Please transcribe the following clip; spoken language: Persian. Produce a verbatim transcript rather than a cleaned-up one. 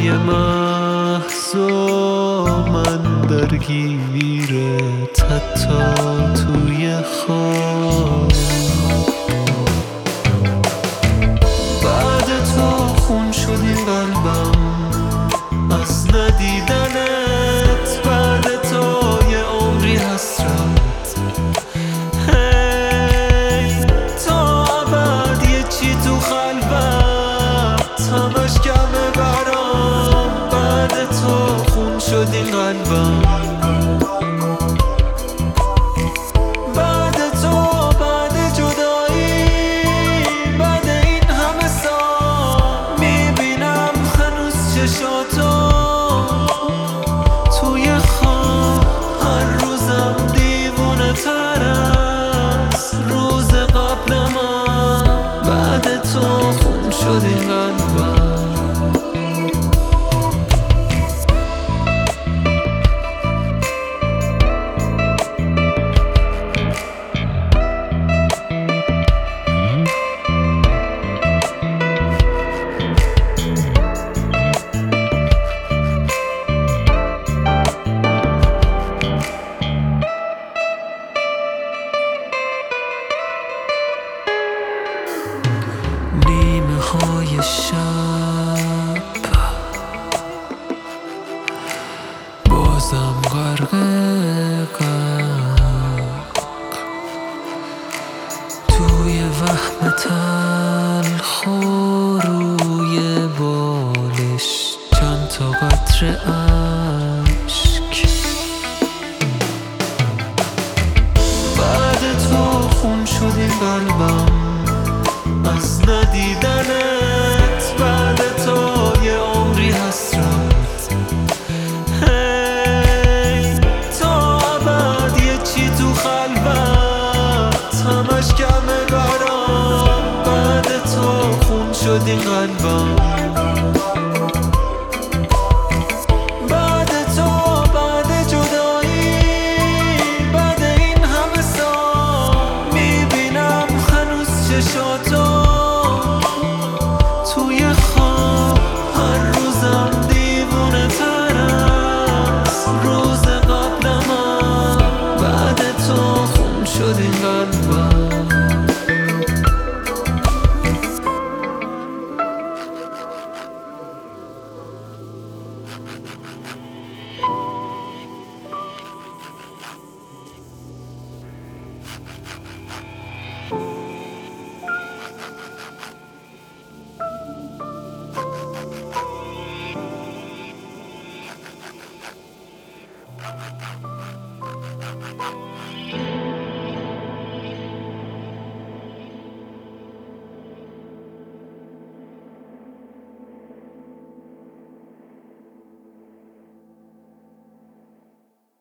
شبای محض و من درگیرت حتی توی خواب. بعد تو خون شد این قلبم از ندیدنت، بعد تو یه عمری حسرت. هی تا ابد یه چی تو خلوت همش کمه برام. بعد تو خون شد این قلبم، بعد تو، بعد جدایی، بعد این همه سال میبینم هنوز چشاتو توی خواب. هر روزم دیوونه تر از روز قبل من. بعد تو خون شد این قلبم. نیمه های شب بازم غرق غرق توی وهم تلخ و روی بالش چند تا قطره اشک. بعد تو خون شد این قلبم از ندیدنت، بعد تو یه عمری حسرت. هی تا ابد یه چی تو خلوت همش کمه برام. بعد تو خون شد این قلبم.